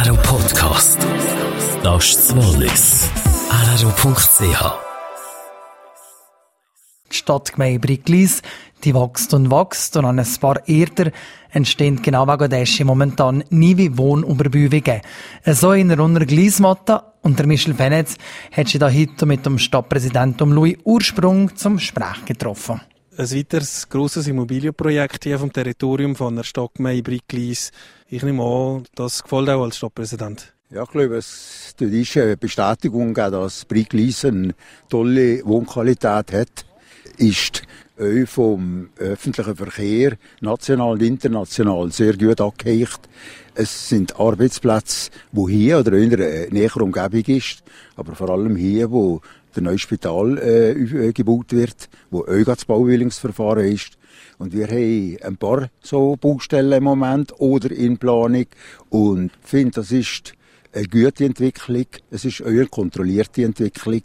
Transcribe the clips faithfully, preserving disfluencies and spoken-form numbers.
R R O Podcast. Das ist das Wallis. R R O Punkt C H. Die Stadtgemeinde Briglis, die wächst und wächst und an ein paar Erden entstehen genau wegen dessen momentan neue Wohnüberbauungen. So in der Runde Gliesmatta und der Michel Fenetz hat sich da heute mit dem Stadtpräsidenten Louis Ursprung zum Gespräch getroffen. Ein weiteres grosses Immobilienprojekt hier vom Territorium von der Stadtgemeinde Briglis. Ich nehme an, das gefällt auch als Stadtpräsident. Ja, ich glaube, es ist eine Bestätigung, dass Briglis eine tolle Wohnqualität hat. Ist auch vom öffentlichen Verkehr, national und international, sehr gut angehegt. Es sind Arbeitsplätze, die hier oder in der näheren Umgebung ist, aber vor allem hier, wo der neue Spital äh, gebaut wird, wo auch das Baubewilligungsverfahren ist. Und wir haben ein paar so Baustellen im Moment oder in Planung. Und ich finde, das ist eine gute Entwicklung. Es ist auch eine kontrollierte Entwicklung,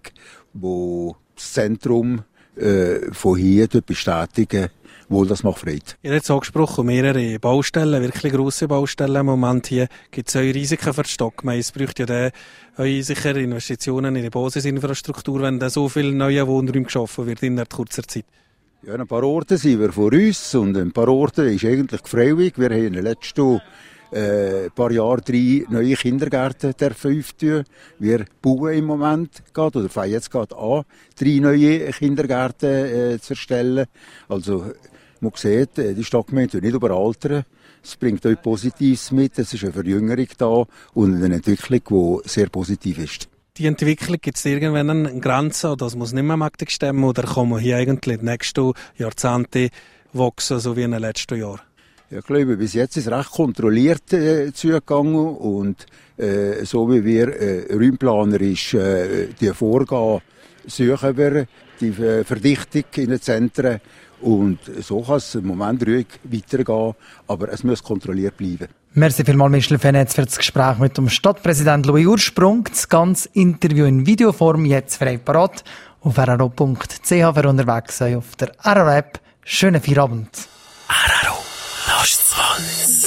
wo das Zentrum äh, von hier bestätigen, wohl das macht Freude. Ihr habt es angesprochen, mehrere Baustellen, wirklich grosse Baustellen im Moment hier. Gibt es auch Risiken für die Stadtgemeinde? Es braucht ja dann eure sicher Investitionen in die Basisinfrastruktur, wenn da so viele neue Wohnräume geschaffen wird in kurzer Zeit. Ja, ein paar Orte sind wir vor uns und ein paar Orte ist eigentlich gefreudig. Wir haben in den letzten äh, paar Jahren drei neue Kindergärten öffnen. Wir bauen im Moment gerade, oder fangen jetzt gerade an, drei neue Kindergärten äh, zu erstellen. Also, man sieht, die Stadtgemeinde wird nicht überaltern. Es bringt euch Positives mit, es ist eine Verjüngerung da und eine Entwicklung, die sehr positiv ist. Die Entwicklung, gibt es irgendwann eine Grenze, das muss nicht mehr mächtig stemmen, oder kann man hier eigentlich in den nächsten Jahrzehnten wachsen, so wie in den letzten Jahren? Ja, ich glaube, bis jetzt ist es recht kontrolliert äh, zugegangen und äh, so wie wir äh, räumplanerisch äh, die Vorgaben suchen wir, die äh, Verdichtung in den Zentren. Und so kann es im Moment ruhig weitergehen, aber es muss kontrolliert bleiben. Merci vielmals, Michel Fenetz, für das Gespräch mit dem Stadtpräsident Louis Ursprung. Das ganze Interview in Videoform jetzt frei parat auf R R O Punkt C H für unterwegs sein auf der R R O App. Schönen Feierabend. R R O, das ist das Wallis.